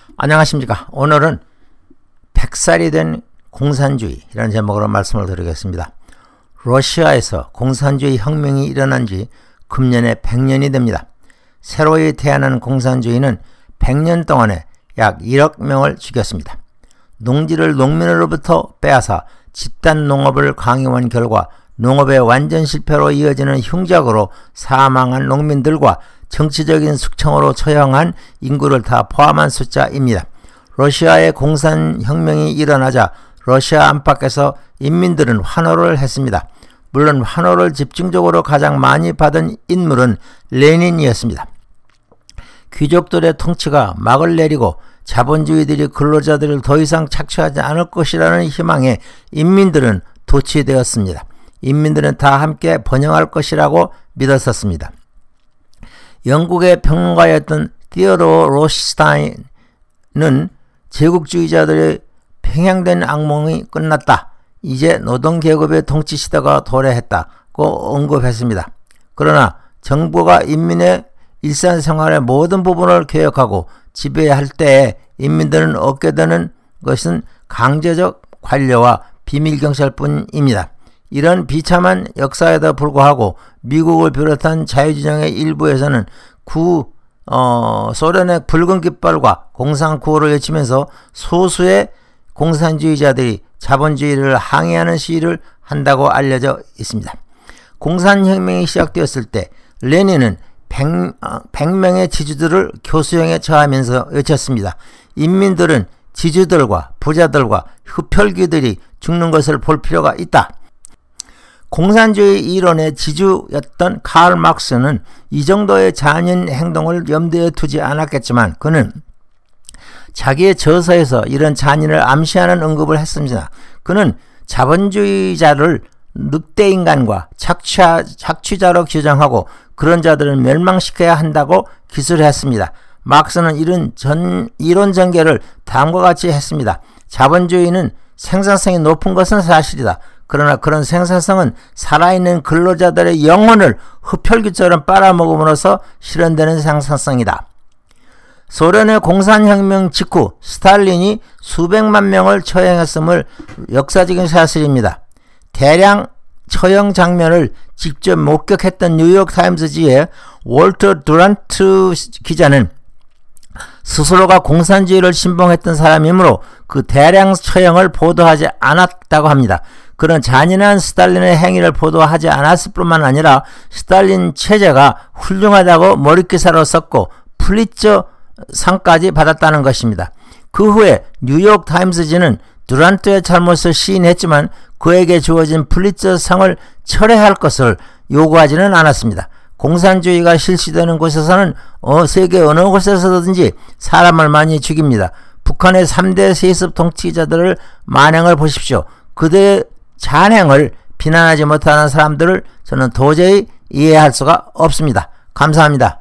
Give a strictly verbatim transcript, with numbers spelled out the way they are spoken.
안녕하십니까. 오늘은 백 살이 된 공산주의라는 제목으로 말씀을 드리겠습니다. 러시아에서 공산주의 혁명이 일어난 지 금년에 백 년이 됩니다. 새로이 태어난 공산주의는 백 년 동안에 약 일억 명을 죽였습니다. 농지를 농민으로부터 빼앗아 집단 농업을 강요한 결과 농업의 완전 실패로 이어지는 흉작으로 사망한 농민들과 정치적인 숙청으로 처형한 인구를 다 포함한 숫자입니다. 러시아의 공산혁명이 일어나자 러시아 안팎에서 인민들은 환호를 했습니다. 물론 환호를 집중적으로 가장 많이 받은 인물은 레닌이었습니다. 귀족들의 통치가 막을 내리고 자본주의들이 근로자들을 더 이상 착취하지 않을 것이라는 희망에 인민들은 도취되었습니다. 인민들은 다 함께 번영할 것이라고 믿었었습니다. 영국의 평론가였던 티어로 로시스타인은 제국주의자들의 팽향된 악몽이 끝났다. 이제 노동계급의 통치 시대가 도래했다고 언급했습니다. 그러나 정부가 인민의 일상생활의 모든 부분을 개혁하고 지배할 때에 인민들은 얻게 되는 것은 강제적 관료와 비밀경찰뿐입니다. 이런 비참한 역사에도 불구하고 미국을 비롯한 자유진영의 일부에서는 구 어, 소련의 붉은 깃발과 공산구호를 외치면서 소수의 공산주의자들이 자본주의를 항의하는 시위를 한다고 알려져 있습니다. 공산혁명이 시작되었을 때 레닌은 백 명의 지주들을 교수형에 처하면서 외쳤습니다. 인민들은 지주들과 부자들과 흡혈귀들이 죽는 것을 볼 필요가 있다. 공산주의 이론의 지주였던 칼 막스는 이 정도의 잔인 행동을 염두에 두지 않았겠지만 그는 자기의 저서에서 이런 잔인을 암시하는 언급을 했습니다. 그는 자본주의자를 늑대인간과 착취자, 착취자로 규정하고 그런 자들은 멸망시켜야 한다고 기술했습니다. 막스는 이런 전, 이론 전개를 다음과 같이 했습니다. 자본주의는 생산성이 높은 것은 사실이다. 그러나 그런 생산성은 살아있는 근로자들의 영혼을 흡혈귀처럼 빨아먹음으로써 실현되는 생산성이다. 소련의 공산혁명 직후 스탈린이 수백만 명을 처형했음을 역사적인 사실입니다. 대량 처형 장면을 직접 목격했던 뉴욕타임스지의 월터 두란트 기자는 스스로가 공산주의를 신봉했던 사람이므로 그 대량 처형을 보도하지 않았다고 합니다. 그런 잔인한 스탈린의 행위를 보도하지 않았을 뿐만 아니라 스탈린 체제가 훌륭하다고 머릿기사로 썼고 플리처 상까지 받았다는 것입니다. 그 후에 뉴욕타임스지는 두란트의 잘못을 시인했지만 그에게 주어진 플리처 상을 철회할 것을 요구하지는 않았습니다. 공산주의가 실시되는 곳에서는 어, 세계 어느 곳에서든지 사람을 많이 죽입니다. 북한의 삼 대 세습 통치자들을 만행을 보십시오. 그들의 잔행을 비난하지 못하는 사람들을 저는 도저히 이해할 수가 없습니다. 감사합니다.